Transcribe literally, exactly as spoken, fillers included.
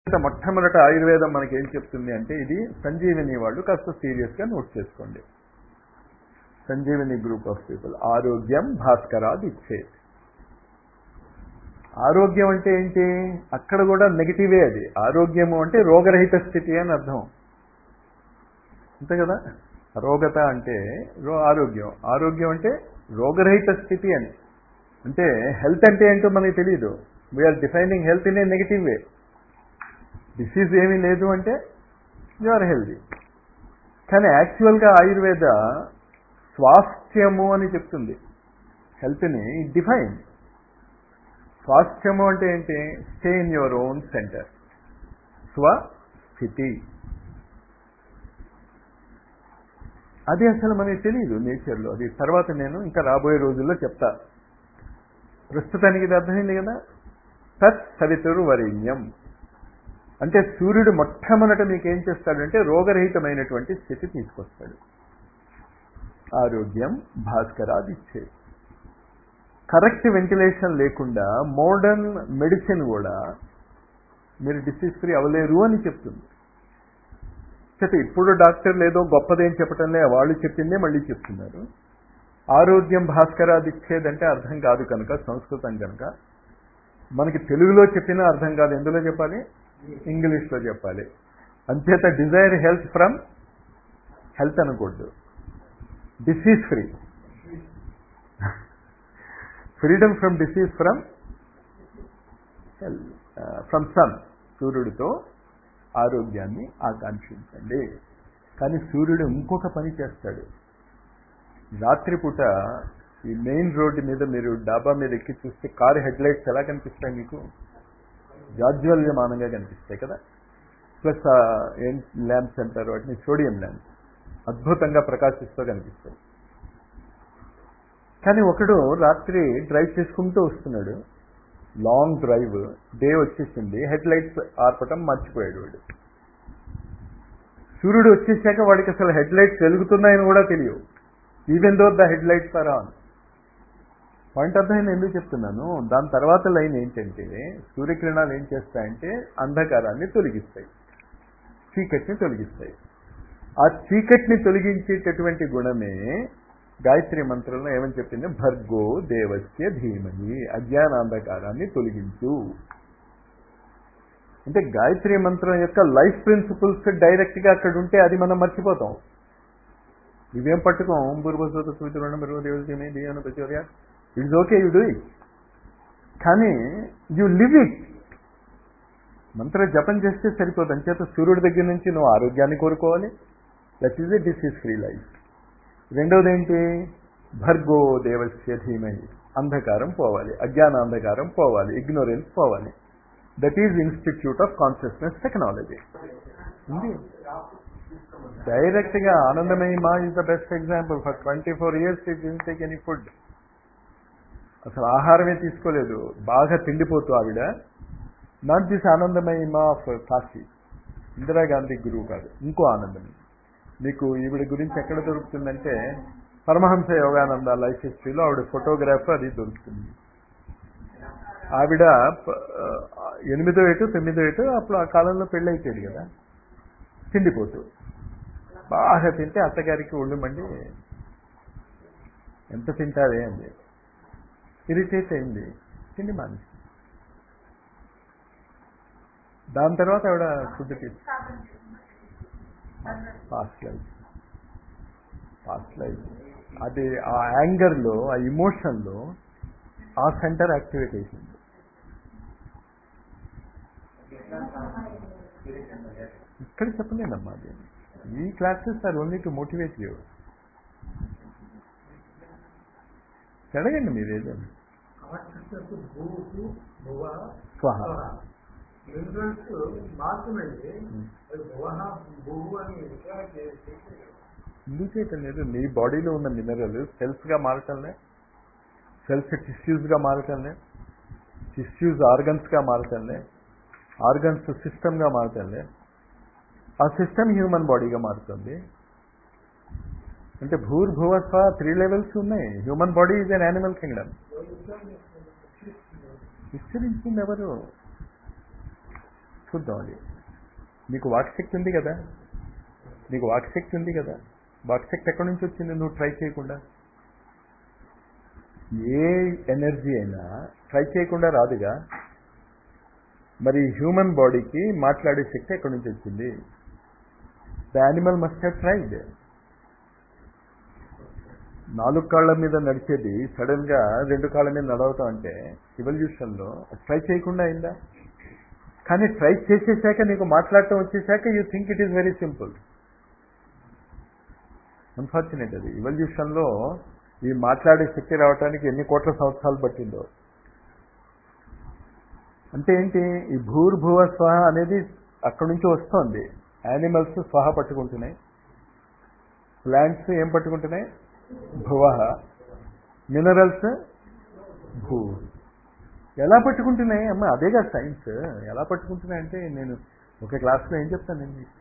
మొట్టమొదట ఆయుర్వేదం మనకి ఏం చెప్తుంది అంటే ఇది సంజీవని వాళ్ళు కాస్త సీరియస్గా నోట్ చేసుకోండి. సంజీవని గ్రూప్ ఆఫ్ పీపుల్ ఆరోగ్యం భాస్కరాది ఇచ్చేది. ఆరోగ్యం అంటే ఏంటి? అక్కడ కూడా నెగిటివే. అది ఆరోగ్యము అంటే రోగరహిత స్థితి అని అర్థం అంతే కదా. రోగత అంటే రో ఆరోగ్యం, ఆరోగ్యం అంటే రోగరహిత స్థితి అని. అంటే హెల్త్ అంటే ఏంటో మనకి తెలియదు. We're defining health in a negative way. Disease ఏమీ లేదు అంటే యు ఆర్ హెల్దీ. కానీ యాక్చువల్గా ఆయుర్వేద స్వాస్థ్యము అని చెప్తుంది. హెల్త్ని డిఫైన్. స్వాస్థ్యము అంటే ఏంటి? Stay in your own centre, స్వస్థితి. అది అసలు మనకి తెలియదు నేచర్లో. అది తర్వాత నేను ఇంకా రాబోయే రోజుల్లో చెప్తా. ప్రస్తుతానికి ఇది అర్థమైంది కదా. తత్ సవితురు వరేణ్యం అంటే సూర్యుడు మొట్టమొదట మీకు ఏం చేస్తాడంటే రోగరహితమైనటువంటి స్థితి తీసుకొస్తాడు. ఆరోగ్యం భాస్కరాది ఇచ్చే. కరెక్ట్ వెంటిలేషన్ లేకుండా మోడర్న్ మెడిసిన్ కూడా మీరు డిసీజ్ ఫ్రీ అవ్వలేరు అని చెప్తుంది. అయితే ఇప్పుడు డాక్టర్లు ఏదో గొప్పదేం చెప్పటంలే, వాళ్ళు చెప్పిందే మళ్ళీ చెప్తున్నారు. ఆరోగ్యం భాస్కరాది ఇచ్చేదంటే అర్థం కాదు కనుక, సంస్కృతం కనుక మనకి తెలుగులో చెప్పినా అర్థం కాదు. ఎందులో చెప్పాలి? ఇంగ్లీష్లో చెప్పాలి. అంచేత డిజైర్ హెల్త్ ఫ్రమ్ హెల్త్ అనకూడదు, disease free. Freedom from disease from from sun. సూర్యుడితో ఆరోగ్యాన్ని ఆకాంక్షించండి. కానీ సూర్యుడు ఇంకొక పని చేస్తాడు. రాత్రిపూట ఈ మెయిన్ రోడ్డు మీద మీరు డాబా మీద ఎక్కి చూస్తే కారు హెడ్లైట్స్ ఎలా కనిపిస్తాయి మీకు? జాజ్వల్యమానంగా కనిపిస్తాయి కదా. ప్లస్ ఏం ల్యాంప్స్ అంటారు వాటిని? Sodium lamps. అద్భుతంగా ప్రకాశిస్తూ కనిపిస్తాయి. కానీ ఒకడు రాత్రి డ్రైవ్ చేసుకుంటూ వస్తున్నాడు, లాంగ్ డ్రైవ్, డే వచ్చేసింది, హెడ్ లైట్స్ ఆర్పటం మర్చిపోయాడు వాడు. సూర్యుడు వచ్చేసాక వాడికి అసలు హెడ్ లైట్స్ వెలుగుతున్నాయని కూడా తెలియవు. Even though the headlights are on. Point అర్థమైంది ఎందుకు చెప్తున్నాను. దాని తర్వాత లైన్ ఏంటంటే సూర్యకిరణాలు ఏం చేస్తాయంటే అంధకారాన్ని తొలగిస్తాయి, చీకటిని తొలగిస్తాయి. ఆ చీకటిని తొలగించేటటువంటి గుణమే గాయత్రి మంత్రంలో ఏమని చెప్పింది? భర్గో దేవస్య ధీమహి, అజ్ఞానాంధకారాన్ని తొలగించు. అంటే గాయత్రి మంత్రం యొక్క లైఫ్ ప్రిన్సిపల్స్ డైరెక్ట్గా అక్కడ ఉంటే అది మనం మర్చిపోతాం. ఇవేం పట్టుకోం. బుర్బసోత సూచన దేవస్యమే ధీమహి ప్రచోదయాత్. It's okay, you do it, కానీ యూ లివ్ ఇట్. మంత్ర జపం చేస్తే సరిపోదు. అంచేత సూర్యుడి దగ్గర నుంచి నువ్వు ఆరోగ్యాన్ని కోరుకోవాలి. That is a disease free life. రెండోది ఏంటి? భర్గో దేవస్య ధీమహి, అంధకారం పోవాలి, అజ్ఞానాంధకారం పోవాలి, ఇగ్నోరెన్స్ పోవాలి. That is institute of consciousness technology. ఉంది డైరెక్ట్గా. Anandamayi Ma is the best example. For twenty four years it didn't take any food. అసలు ఆహారమే తీసుకోలేదు, బాగా తిండిపోతూ ఆవిడ. నాట్ దిస్ ఆనందమయి మా ఆఫ్ కాశీ, ఇందిరాగాంధీ గురువు కాదు, ఇంకో ఆనందమయి. మీకు ఈవిడ గురించి ఎక్కడ దొరుకుతుందంటే పరమహంస యోగానంద లైఫ్ హిస్టరీలో ఆవిడ ఫోటోగ్రాఫ్ అది దొరుకుతుంది. ఆవిడ ఎనిమిదో ఏటు తొమ్మిదో ఏటు అప్పుడు ఆ కాలంలో పెళ్ళి అయిపోయాడు కదా, తిండిపోతూ బాగా తింటే అత్తగారికి ఒళ్ళు మండి ఎంత తింటారే అండి, ఇరిటేట్ అయింది, తిండి మానేసి. దాని తర్వాత ఆవిడ ఫుడ్ తీసి పాస్ట్ లైఫ్ పాస్ట్ లైఫ్ అది ఆ యాంగర్లో, ఆ ఇమోషన్లో ఆ సెంటర్ యాక్టివేట్ అవుతుంది. ఇక్కడ చెప్పలేదమ్మా అది. ఈ classes are only to motivate you. అడగండి మీరు ఏదైనా. స్వహ ఎందుకు చేయటం లేదు? మీ బాడీలో ఉన్న మినరల్ సెల్స్గా మారటంలే, సెల్స్ టిష్యూస్గా మారటంలే, టిష్యూస్ ఆర్గన్స్గా మారటంలే, ఆర్గన్స్ సిస్టమ్గా మారటంలే, ఆ సిస్టమ్ హ్యూమన్ బాడీగా మారుతుంది. అంటే భూర్భువస్వ త్రీ లెవెల్స్ ఉన్నాయి. Human body is an animal kingdom. విస్తరించింది ఎవరు? చూద్దాం అది. నీకు వాక్శక్తి ఉంది కదా, నీకు వాక్శక్తి ఉంది కదా, వాక్శక్తి ఎక్కడి నుంచి వచ్చింది నువ్వు ట్రై చేయకుండా? ఏ ఎనర్జీ అయినా ట్రై చేయకుండా రాదుగా. మరి హ్యూమన్ బాడీకి మాట్లాడే శక్తి ఎక్కడి నుంచి వచ్చింది? The animal must have tried. నాలుగు కాళ్ళ మీద నడిచేది సడన్ గా రెండు కాళ్ళ మీద నడవటం అంటే ఎవల్యూషన్లో ట్రై చేయకుండా అయిందా? కానీ ట్రై చేసేసాక నీకు మాట్లాడటం వచ్చేసాక you think it is very simple. Unfortunate అది. ఎవల్యూషన్లో ఈ మాట్లాడే శక్తి రావడానికి ఎన్ని కోట్ల సంవత్సరాలు పట్టిందో. అంటే ఏంటి? ఈ భూర్భువ స్వహ అనేది అక్కడి నుంచి వస్తోంది. యానిమల్స్ స్వహ పట్టుకుంటున్నాయి, ప్లాంట్స్ ఏం పట్టుకుంటున్నాయి? భువ. మినరల్స్ భూ. ఎలా పట్టుకుంటున్నాయి అమ్మ? అదేగా సైన్స్. ఎలా పట్టుకుంటున్నాయి అంటే నేను ఒక క్లాస్లో ఏం చెప్తాను నేను